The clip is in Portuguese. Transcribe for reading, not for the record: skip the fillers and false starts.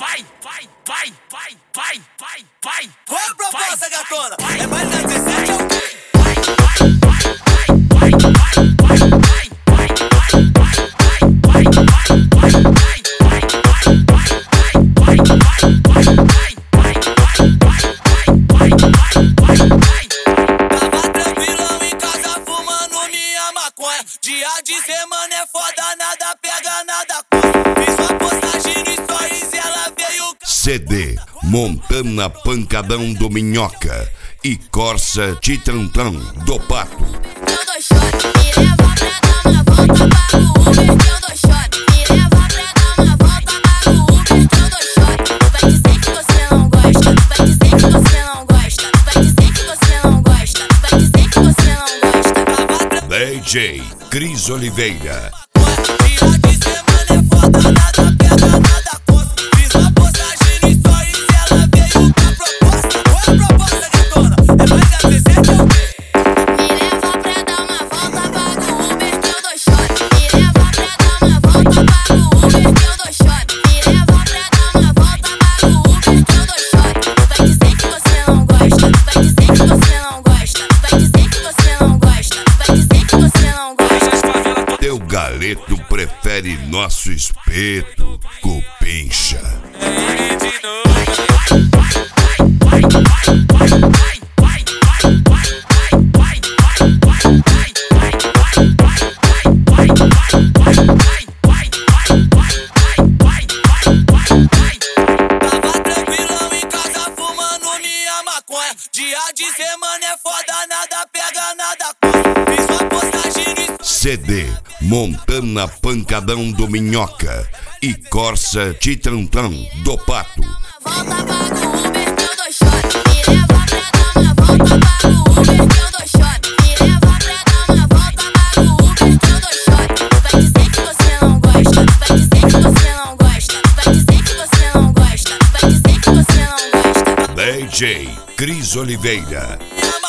Qual é a proposta, gatona? É mais da 17 ou o quê? Dia de semana é foda, nada pega, nada custa. Fiz uma postagem no stories e ela veio... CD Montana Pancadão do Minhoca e Corsa Titantão do Pato. Eu dou shot, me leva pra dar uma volta, pago o Uber. Eu dou shot, me leva pra dar uma volta, pago o Uber. Eu dou shot, vai dizer que você não gosta, vai dizer que você não gosta, vai dizer que você não gosta, vai dizer que você não gosta. DJ Cris Oliveira. Dia de semana é foda, nada pega, nada custa. Fiz uma postagem no stories e ela veio com a proposta. Qual é a proposta, gatona? É mais da 17 ou o quê? Me leva pra dar uma volta, pago o Uber. Eu dou shot, me leva pra dar uma volta, pago o Uber. Eu dou shot, me leva pra dar uma volta, pago o Uber. Eu dou shot, vai dizer que você não gosta, vai dizer que você não gosta, vai dizer que você não gosta, vai dizer que você não gosta. Teu galeto prefere nosso espeto, cupincha. Dia de semana é foda, nada pega, nada custa. Fiz uma postagem no... CD Montana Pancadão do Minhoca e Corsa Titantão do Pato. Volta, pago o Uber, eu dou shot, me leva pra dar uma volta, pago o Uber. Eu dou shot, me leva pra dar uma volta, pago o Uber. Eu dou shot, vai dizer que você não gosta, vai dizer que você não gosta, vai dizer que você não gosta, vai dizer que você não gosta. DJ Cris Oliveira.